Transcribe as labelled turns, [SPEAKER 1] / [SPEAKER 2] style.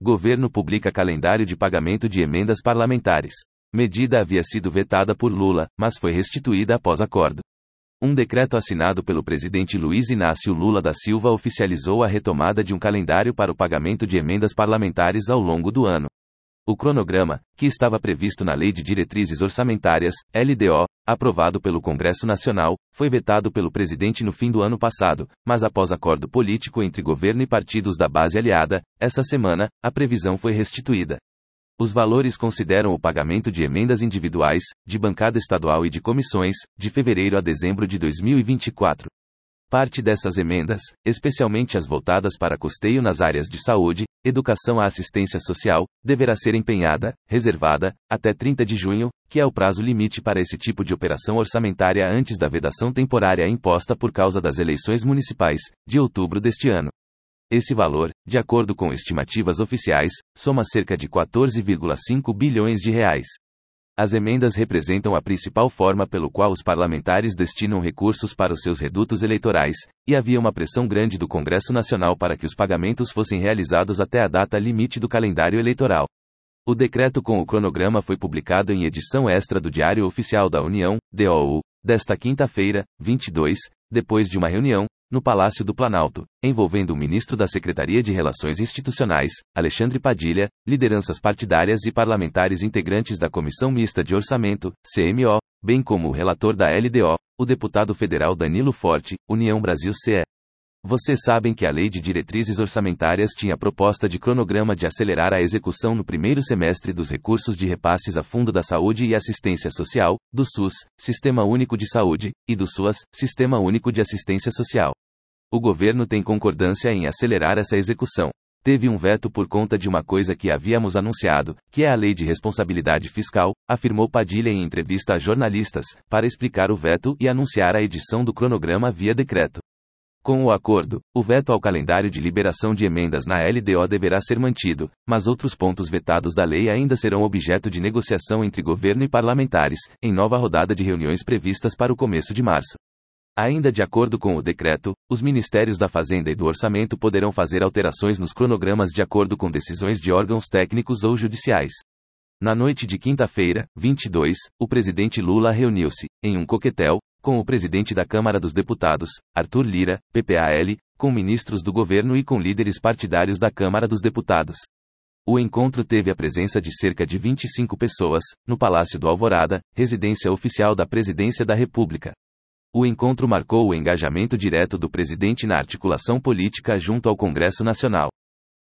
[SPEAKER 1] Governo publica calendário de pagamento de emendas parlamentares. Medida havia sido vetada por Lula, mas foi restituída após acordo. Um decreto assinado pelo presidente Luiz Inácio Lula da Silva oficializou a retomada de um calendário para o pagamento de emendas parlamentares ao longo do ano. O cronograma, que estava previsto na Lei de Diretrizes Orçamentárias, LDO, aprovado pelo Congresso Nacional, foi vetado pelo presidente no fim do ano passado, mas após acordo político entre governo e partidos da base aliada, essa semana, a previsão foi restituída. Os valores consideram o pagamento de emendas individuais, de bancada estadual e de comissões, de fevereiro a dezembro de 2024. Parte dessas emendas, especialmente as voltadas para custeio nas áreas de saúde, educação e assistência social, deverá ser empenhada, reservada, até 30 de junho, que é o prazo limite para esse tipo de operação orçamentária antes da vedação temporária imposta por causa das eleições municipais, de outubro deste ano. Esse valor, de acordo com estimativas oficiais, soma cerca de 14,5 bilhões de reais. As emendas representam a principal forma pelo qual os parlamentares destinam recursos para os seus redutos eleitorais, e havia uma pressão grande do Congresso Nacional para que os pagamentos fossem realizados até a data limite do calendário eleitoral. O decreto com o cronograma foi publicado em edição extra do Diário Oficial da União, DOU, desta quinta-feira, 22, depois de uma reunião, no Palácio do Planalto, envolvendo o ministro da Secretaria de Relações Institucionais, Alexandre Padilha, lideranças partidárias e parlamentares integrantes da Comissão Mista de Orçamento, CMO, bem como o relator da LDO, o deputado federal Danilo Forte, União Brasil CE. Vocês sabem que a Lei de Diretrizes Orçamentárias tinha proposta de cronograma de acelerar a execução no primeiro semestre dos recursos de repasses a Fundo da Saúde e Assistência Social, do SUS, Sistema Único de Saúde, e do SUAS, Sistema Único de Assistência Social. O governo tem concordância em acelerar essa execução. Teve um veto por conta de uma coisa que havíamos anunciado, que é a Lei de Responsabilidade Fiscal, afirmou Padilha em entrevista a jornalistas, para explicar o veto e anunciar a edição do cronograma via decreto. Com o acordo, o veto ao calendário de liberação de emendas na LDO deverá ser mantido, mas outros pontos vetados da lei ainda serão objeto de negociação entre governo e parlamentares, em nova rodada de reuniões previstas para o começo de março. Ainda de acordo com o decreto, os Ministérios da Fazenda e do Orçamento poderão fazer alterações nos cronogramas de acordo com decisões de órgãos técnicos ou judiciais. Na noite de quinta-feira, 22, o presidente Lula reuniu-se, em um coquetel, com o presidente da Câmara dos Deputados, Arthur Lira, PPAL, com ministros do governo e com líderes partidários da Câmara dos Deputados. O encontro teve a presença de cerca de 25 pessoas, no Palácio do Alvorada, residência oficial da Presidência da República. O encontro marcou o engajamento direto do presidente na articulação política junto ao Congresso Nacional.